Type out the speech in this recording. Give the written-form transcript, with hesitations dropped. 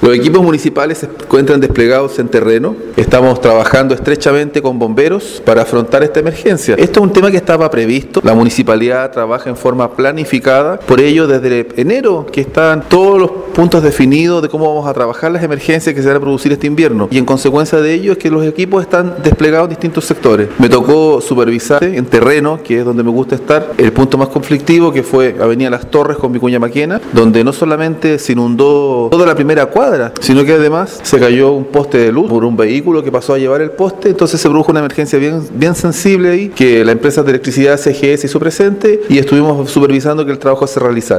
Los equipos municipales se encuentran desplegados en terreno. Estamos trabajando estrechamente con bomberos para afrontar esta emergencia. Esto es un tema que estaba previsto. La municipalidad trabaja en forma planificada. Por ello, desde enero que están todos los puntos definidos de cómo vamos a trabajar las emergencias que se van a producir este invierno. Y en consecuencia de ello es que los equipos están desplegados en distintos sectores. Me tocó supervisar en terreno, que es donde me gusta estar, el punto más conflictivo, que fue Avenida Las Torres con Vicuña Maquena, donde no solamente se inundó toda la primera cuadra, sino que además se cayó un poste de luz por un vehículo que pasó a llevar el poste. Entonces se produjo una emergencia bien sensible ahí, que la empresa de electricidad CGS hizo presente y estuvimos supervisando que el trabajo se realizara.